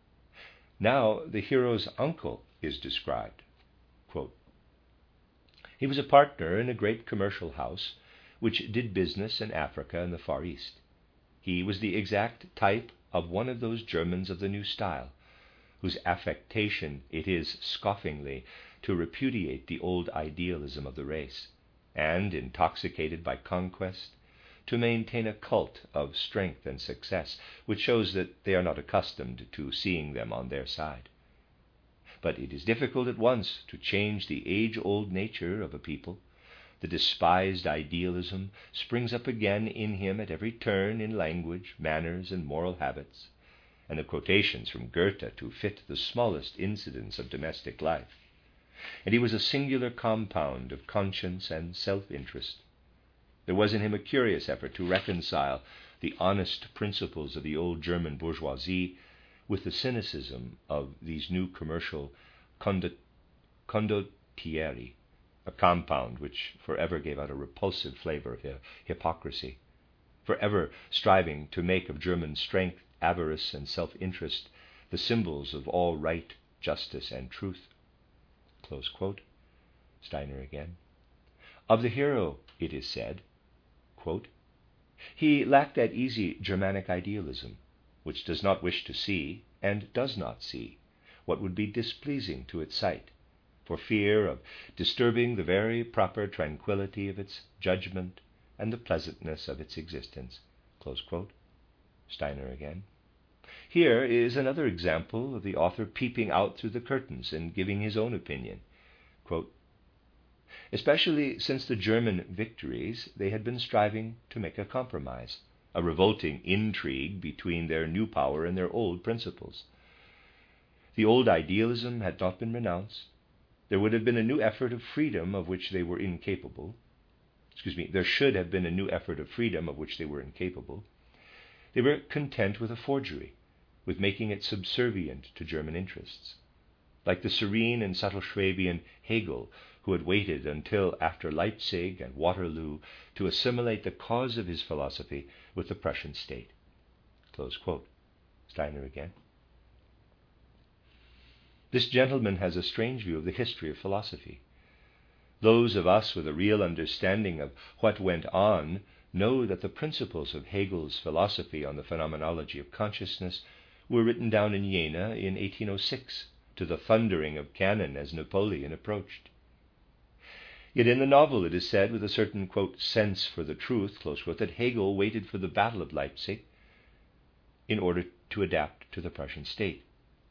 [SPEAKER 1] Now the hero's uncle is described. Quote, "He was a partner in a great commercial house which did business in Africa and the Far East. He was the exact type of one of those Germans of the new style, whose affectation it is scoffingly to repudiate the old idealism of the race, and, intoxicated by conquest, to maintain a cult of strength and success, which shows that they are not accustomed to seeing them on their side. But it is difficult at once to change the age-old nature of a people. The despised idealism springs up again in him at every turn in language, manners, and moral habits, and the quotations from Goethe to fit the smallest incidents of domestic life. And he was a singular compound of conscience and self-interest. There was in him a curious effort to reconcile the honest principles of the old German bourgeoisie with the cynicism of these new commercial condottieri, a compound which forever gave out a repulsive flavor of hypocrisy, forever striving to make of German strength, avarice, and self-interest the symbols of all right, justice, and truth." Close quote. Steiner again. Of the hero, it is said, quote, "He lacked that easy Germanic idealism, which does not wish to see, and does not see, what would be displeasing to its sight, for fear of disturbing the very proper tranquillity of its judgment and the pleasantness of its existence." Close quote. Steiner again. Here is another example of the author peeping out through the curtains and giving his own opinion. Quote, "Especially since the German victories, they had been striving to make a compromise, a revolting intrigue between their new power and their old principles. The old idealism had not been renounced. There would have been a new effort of freedom of which they were incapable. Excuse me, there should have been a new effort of freedom of which they were incapable. They were content with a forgery, with making it subservient to German interests, like the serene and subtle Schwabian Hegel, who had waited until after Leipzig and Waterloo to assimilate the cause of his philosophy with the Prussian state." Close quote. Steiner again. This gentleman has a strange view of the history of philosophy. Those of us with a real understanding of what went on know that the principles of Hegel's philosophy on the phenomenology of consciousness were written down in Jena in eighteen oh six to the thundering of cannon as Napoleon approached. Yet in the novel it is said, with a certain, quote, sense for the truth, close quote, that Hegel waited for the Battle of Leipzig in order to adapt to the Prussian state.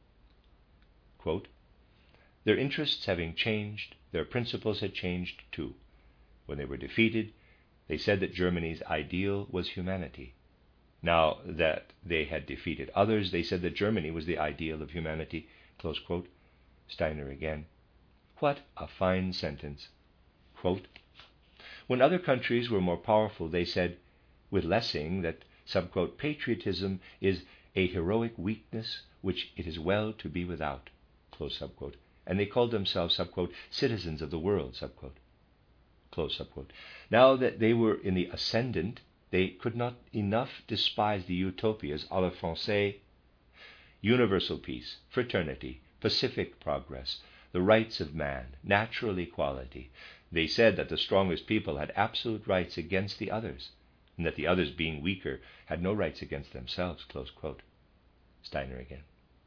[SPEAKER 1] Quote, their interests having changed, their principles had changed too. When they were defeated, they said that Germany's ideal was humanity. Now that they had defeated others, they said that Germany was the ideal of humanity. Close quote. Steiner again. What a fine sentence. Quote, when other countries were more powerful, they said, with Lessing, that, subquote, patriotism is a heroic weakness which it is well to be without, close subquote. And they called themselves, subquote, citizens of the world, subquote, close subquote. Now that they were in the ascendant, they could not enough despise the utopias à la Française, universal peace, fraternity, pacific progress, the rights of man, natural equality. They said that the strongest people had absolute rights against the others, and that the others, being weaker, had no rights against themselves, close quote. Steiner again.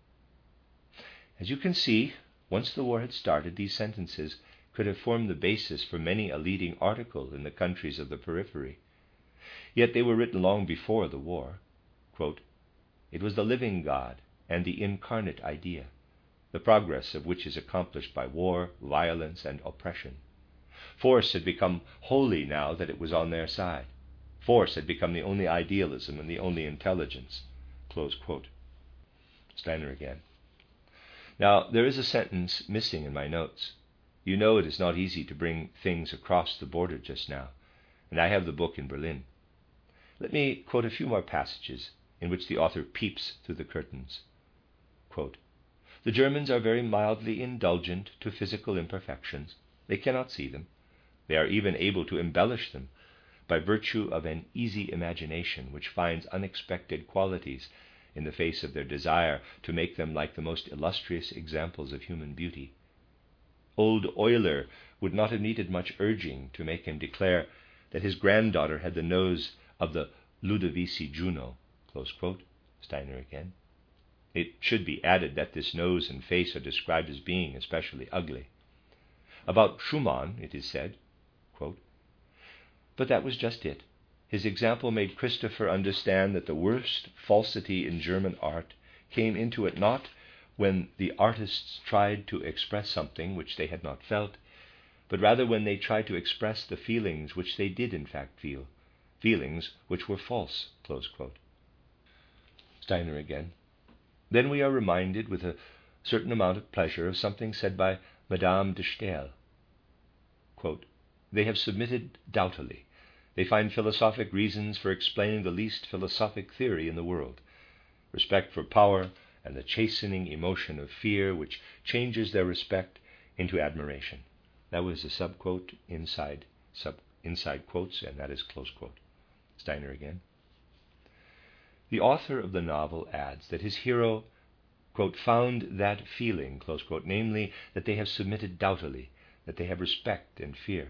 [SPEAKER 1] As you can see, once the war had started, these sentences could have formed the basis for many a leading article in the countries of the periphery. Yet they were written long before the war. Quote, it was the living God and the incarnate idea, the progress of which is accomplished by war, violence, and oppression. Force had become holy now that it was on their side. Force had become the only idealism and the only intelligence. Close quote. Steiner again. Now, there is a sentence missing in my notes. You know it is not easy to bring things across the border just now, and I have the book in Berlin. Let me quote a few more passages in which the author peeps through the curtains. Quote, the Germans are very mildly indulgent to physical imperfections. They cannot see them. They are even able to embellish them by virtue of an easy imagination which finds unexpected qualities in the face of their desire to make them like the most illustrious examples of human beauty. Old Euler would not have needed much urging to make him declare that his granddaughter had the nose of the Ludovisi Juno. Close quote. Steiner again. It should be added that this nose and face are described as being especially ugly. About Schumann, it is said, quote, but that was just it. His example made Christopher understand that the worst falsity in German art came into it not when the artists tried to express something which they had not felt, but rather when they tried to express the feelings which they did in fact feel, feelings which were false. Close quote. Steiner again. Then we are reminded with a certain amount of pleasure of something said by Madame de Staël. Quote, they have submitted doubtily. They find philosophic reasons for explaining the least philosophic theory in the world. Respect for power and the chastening emotion of fear which changes their respect into admiration. That was a subquote inside, sub, inside quotes, and that is close quote. Steiner again. The author of the novel adds that his hero, quote, found that feeling, close quote, namely, that they have submitted doubtily, that they have respect and fear.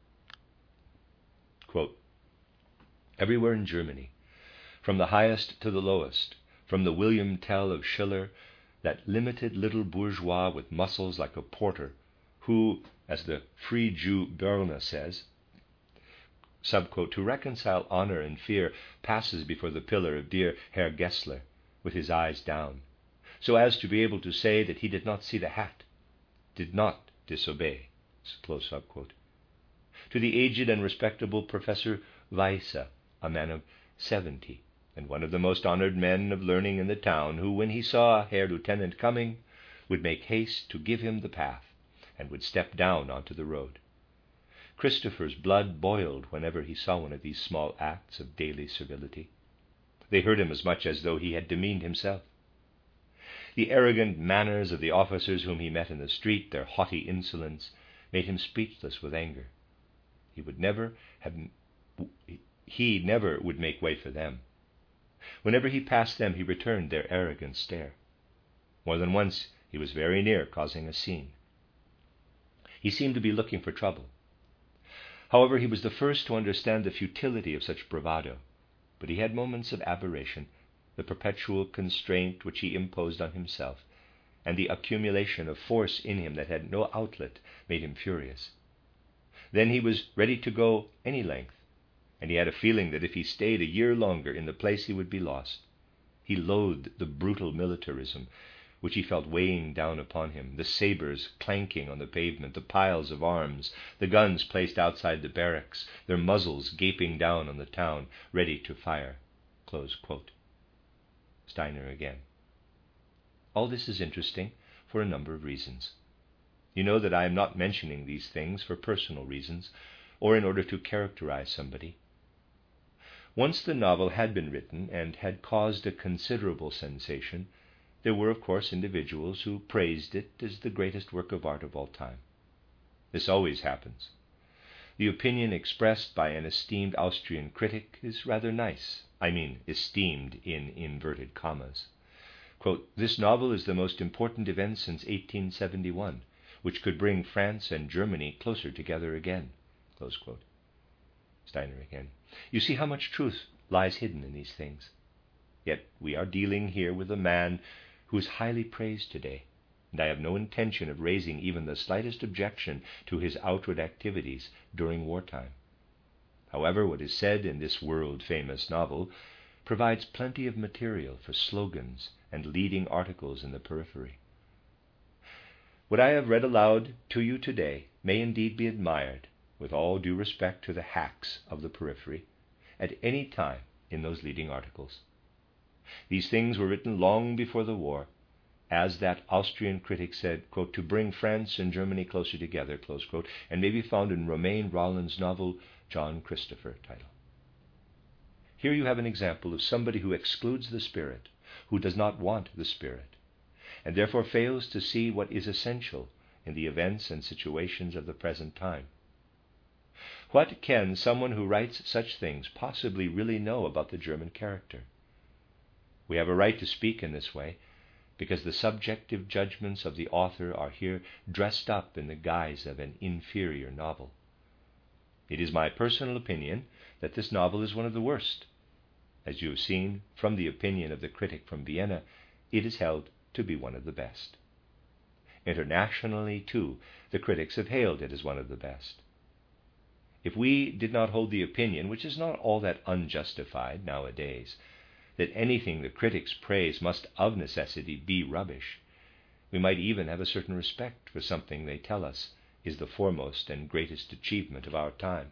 [SPEAKER 1] Quote, everywhere in Germany, from the highest to the lowest, from the William Tell of Schiller, that limited little bourgeois with muscles like a porter, who, as the free Jew Börne says, subquote, to reconcile honor and fear, passes before the pillar of dear Herr Gessler with his eyes down, so as to be able to say that he did not see the hat, did not disobey, close subquote. To the aged and respectable Professor Weisse, a man of seventy, and one of the most honored men of learning in the town, who, when he saw Herr Lieutenant coming, would make haste to give him the path, and would step down onto the road. Christopher's blood boiled whenever he saw one of these small acts of daily servility. They hurt him as much as though he had demeaned himself. The arrogant manners of the officers whom he met in the street, their haughty insolence, made him speechless with anger. He would never have, he never would make way for them. Whenever he passed them, he returned their arrogant stare. More than once, he was very near causing a scene. He seemed to be looking for trouble. However, he was the first to understand the futility of such bravado, but he had moments of aberration, the perpetual constraint which he imposed on himself, and the accumulation of force in him that had no outlet made him furious. Then he was ready to go any length, and he had a feeling that if he stayed a year longer in the place he would be lost. He loathed the brutal militarism which he felt weighing down upon him, the sabers clanking on the pavement, the piles of arms, the guns placed outside the barracks, their muzzles gaping down on the town, ready to fire. Close quote. Steiner again. All this is interesting for a number of reasons. You know that I am not mentioning these things for personal reasons or in order to characterize somebody. Once the novel had been written and had caused a considerable sensation, there were, of course, individuals who praised it as the greatest work of art of all time. This always happens. The opinion expressed by an esteemed Austrian critic is rather nice. I mean, esteemed in inverted commas. Quote, "This novel is the most important event since eighteen seventy-one, which could bring France and Germany closer together again." Close quote. Steiner again. You see how much truth lies hidden in these things. Yet we are dealing here with a man who is highly praised today, and I have no intention of raising even the slightest objection to his outward activities during wartime. However, what is said in this world-famous novel provides plenty of material for slogans and leading articles in the periphery. What I have read aloud to you today may indeed be admired, with all due respect to the hacks of the periphery, at any time in those leading articles. These things were written long before the war, as that Austrian critic said, quote, "to bring France and Germany closer together," close quote, and may be found in Romain Rolland's novel, John Christopher title. Here you have an example of somebody who excludes the spirit, who does not want the spirit, and therefore fails to see what is essential in the events and situations of the present time. What can someone who writes such things possibly really know about the German character? We have a right to speak in this way, because the subjective judgments of the author are here dressed up in the guise of an inferior novel. It is my personal opinion that this novel is one of the worst. As you have seen from the opinion of the critic from Vienna, it is held to be one of the best. Internationally, too, the critics have hailed it as one of the best. If we did not hold the opinion, which is not all that unjustified nowadays, that anything the critics praise must of necessity be rubbish, we might even have a certain respect for something they tell us is the foremost and greatest achievement of our time.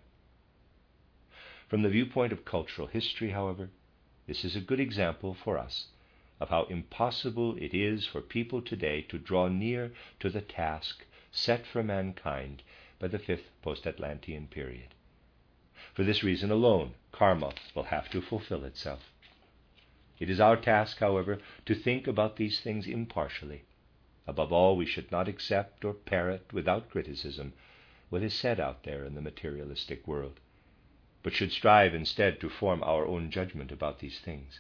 [SPEAKER 1] From the viewpoint of cultural history, however, this is a good example for us of how impossible it is for people today to draw near to the task set for mankind by the fifth post-Atlantean period. For this reason alone, karma will have to fulfill itself. It is our task, however, to think about these things impartially. Above all, we should not accept or parrot without criticism what is said out there in the materialistic world, but should strive instead to form our own judgment about these things.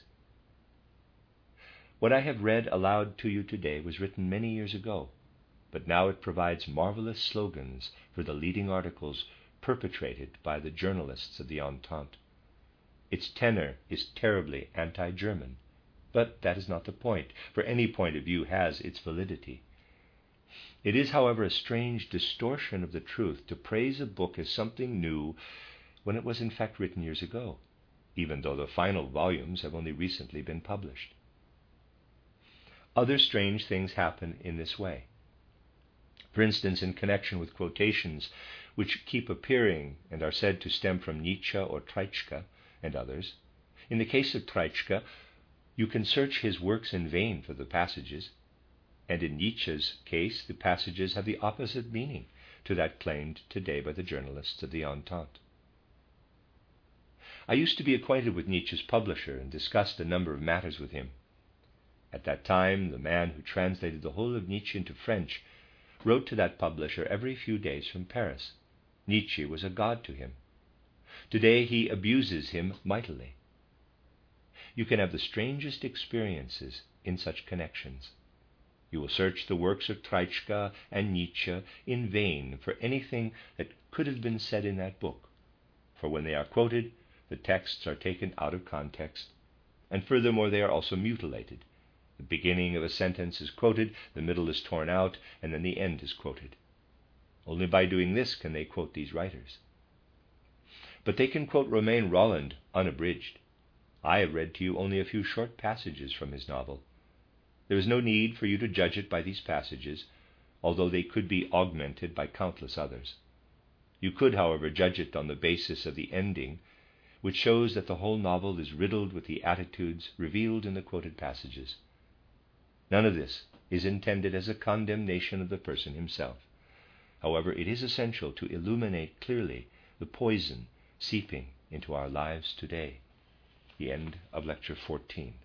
[SPEAKER 1] What I have read aloud to you today was written many years ago, but now it provides marvelous slogans for the leading articles perpetrated by the journalists of the Entente. Its tenor is terribly anti-German, but that is not the point, for any point of view has its validity. It is, however, a strange distortion of the truth to praise a book as something new when it was in fact written years ago, even though the final volumes have only recently been published. Other strange things happen in this way. For instance, in connection with quotations which keep appearing and are said to stem from Nietzsche or Treitschke and others. In the case of Treitschke, you can search his works in vain for the passages, and in Nietzsche's case, the passages have the opposite meaning to that claimed today by the journalists of the Entente. I used to be acquainted with Nietzsche's publisher and discussed a number of matters with him. At that time, the man who translated the whole of Nietzsche into French wrote to that publisher every few days from Paris. Nietzsche was a god to him. Today he abuses him mightily. You can have the strangest experiences in such connections. You will search the works of Treitschke and Nietzsche in vain for anything that could have been said in that book, for when they are quoted, the texts are taken out of context, And furthermore, they are also mutilated. The beginning of a sentence is quoted, the middle is torn out, and then the end is quoted. Only by doing this can they quote these writers. But they can quote Romain Rolland unabridged. I have read to you only a few short passages from his novel. There is no need for you to judge it by these passages, although they could be augmented by countless others. You could, however, judge it on the basis of the ending, which shows that the whole novel is riddled with the attitudes revealed in the quoted passages. None of this is intended as a condemnation of the person himself. However, it is essential to illuminate clearly the poison seeping into our lives today. The end of Lecture fourteen.